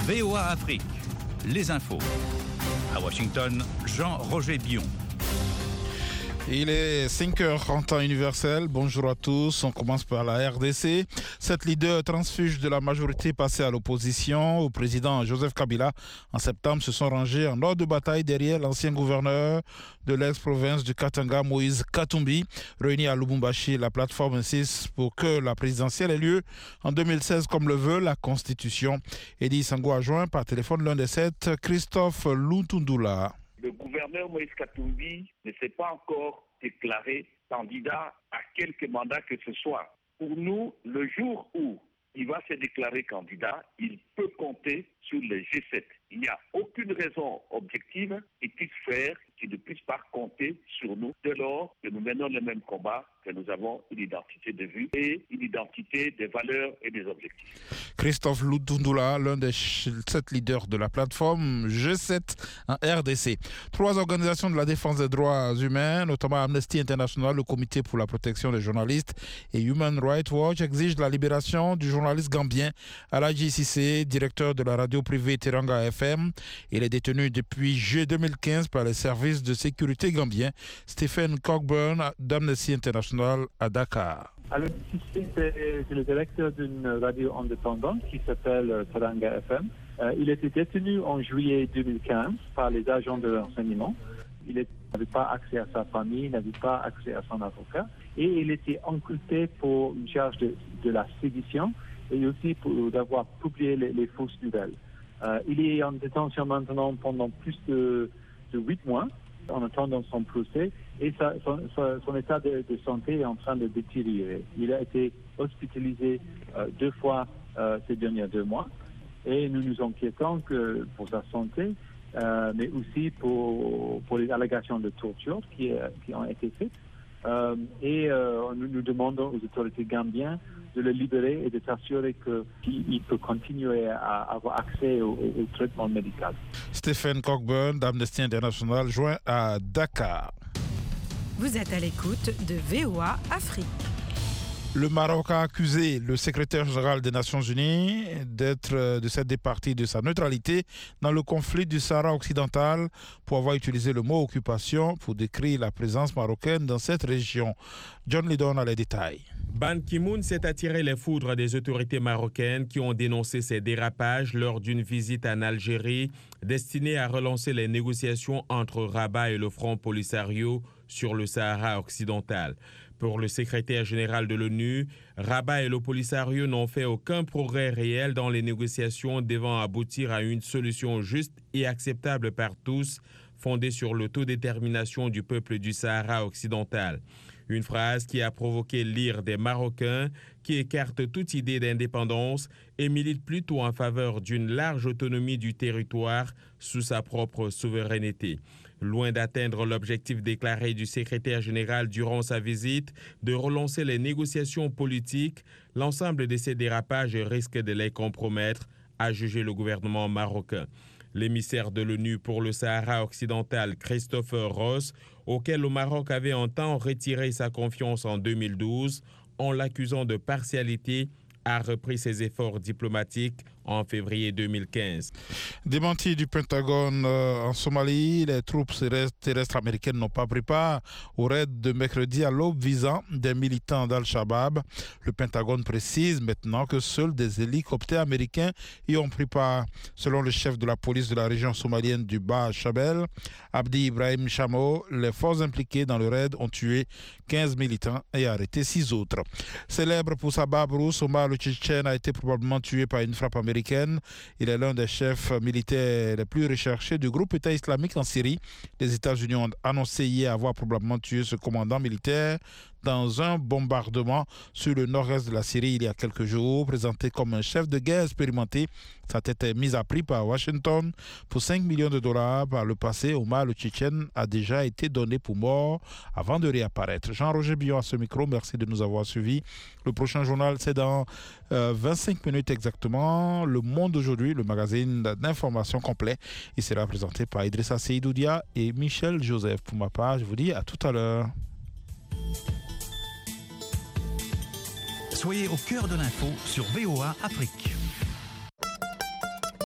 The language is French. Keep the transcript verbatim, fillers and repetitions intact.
V O A Afrique, les infos. À Washington, Jean-Roger Bion. Il est cinq heures en temps universel. Bonjour à tous. On commence par la R D C. Sept leaders transfuges de la majorité passés à l'opposition au président Joseph Kabila en septembre se sont rangés en ordre de bataille derrière l'ancien gouverneur de l'ex-province du Katanga, Moïse Katumbi. Réunis à Lubumbashi, la plateforme insiste pour que la présidentielle ait lieu en deux mille seize comme le veut la Constitution. Edi Sango a joint par téléphone l'un des sept, Christophe Lutundula. Le gouverneur Moïse Katumbi ne s'est pas encore déclaré candidat à quelque mandat que ce soit. Pour nous, le jour où il va se déclarer candidat, il peut compter sur le G sept. Il n'y a aucune raison objective qui puisse faire qu'il ne puisse pas compter sur nous dès lors que nous menons le même combat, que nous avons une identité de vue et une identité des valeurs et des objectifs. Christophe Lutundula, l'un des sept leaders de la plateforme G sept en R D C. Trois organisations de la défense des droits humains, notamment Amnesty International, le Comité pour la protection des journalistes et Human Rights Watch, exigent la libération du journaliste gambien Alhaji Cissé, directeur de la radio privée Teranga F M. Il est détenu depuis juillet deux mille quinze par les services de sécurité gambiens. Stephen Cockburn d'Amnesty International à Dakar. Alors, Cissé, c'est le directeur d'une radio indépendante qui s'appelle Teranga F M. Euh, il était détenu en juillet deux mille quinze par les agents de renseignement. Il n'avait pas accès à sa famille, n'avait pas accès à son avocat. Et il était inculpé pour une charge de, de la sédition et aussi pour d'avoir publié les, les fausses nouvelles. Euh, il est en détention maintenant pendant plus de, de huit mois en attendant son procès et sa, son, son état de, de santé est en train de détériorer. Il a été hospitalisé euh, deux fois euh, ces derniers deux mois et nous nous inquiétons que pour sa santé, euh, mais aussi pour, pour les allégations de torture qui, qui ont été faites. Euh, et euh, nous, nous demandons aux autorités gambiennes de le libérer et de s'assurer qu'il peut continuer à avoir accès au, au traitement médical. Stephen Cockburn d'Amnesty International joint à Dakar. Vous êtes à l'écoute de V O A Afrique. Le Maroc a accusé le secrétaire général des Nations Unies d'être de s'être départi de sa neutralité dans le conflit du Sahara occidental pour avoir utilisé le mot occupation pour décrire la présence marocaine dans cette région. John Lidon a les détails. Ban Ki-moon s'est attiré les foudres des autorités marocaines qui ont dénoncé ces dérapages lors d'une visite en Algérie destinée à relancer les négociations entre Rabat et le Front Polisario sur le Sahara occidental. Pour le secrétaire général de l'ONU, Rabat et le Polisario n'ont fait aucun progrès réel dans les négociations devant aboutir à une solution juste et acceptable par tous, fondée sur l'autodétermination du peuple du Sahara occidental. Une phrase qui a provoqué l'ire des Marocains qui écartent toute idée d'indépendance et militent plutôt en faveur d'une large autonomie du territoire sous sa propre souveraineté. Loin d'atteindre l'objectif déclaré du secrétaire général durant sa visite de relancer les négociations politiques, l'ensemble de ces dérapages risque de les compromettre, a jugé le gouvernement marocain. L'émissaire de l'ONU pour le Sahara occidental, Christopher Ross, auquel le Maroc avait un temps retiré sa confiance en deux mille douze, en l'accusant de partialité, a repris ses efforts diplomatiques en février deux mille quinze. Démenti du Pentagone euh, en Somalie, les troupes terrestres américaines n'ont pas pris part au raid de mercredi à l'aube visant des militants d'Al-Shabaab. Le Pentagone précise maintenant que seuls des hélicoptères américains y ont pris part. Selon le chef de la police de la région somalienne du Bas-Shabelle, Abdi Ibrahim Chamo, les forces impliquées dans le raid ont tué quinze militants et arrêté six autres. Célèbre pour sa barbe rousse, Omar le Tchétchène a été probablement tué par une frappe américaine. Il est l'un des chefs militaires les plus recherchés du groupe État islamique en Syrie. Les États-Unis ont annoncé hier avoir probablement tué ce commandant militaire dans un bombardement sur le nord-est de la Syrie il y a quelques jours. Présenté comme un chef de guerre expérimenté, sa tête est mise à prix par Washington pour cinq millions de dollars. Par le passé, Omar le Tchétchène a déjà été donné pour mort avant de réapparaître. Jean-Roger Bion à ce micro, merci de nous avoir suivis. Le prochain journal, c'est dans euh, vingt-cinq minutes exactement. Le Monde aujourd'hui, le magazine d'information complet. Il sera présenté par Idrissa Seydoudia et Michel Joseph. Pour ma part, je vous dis à tout à l'heure. Soyez au cœur de l'info sur V O A Afrique.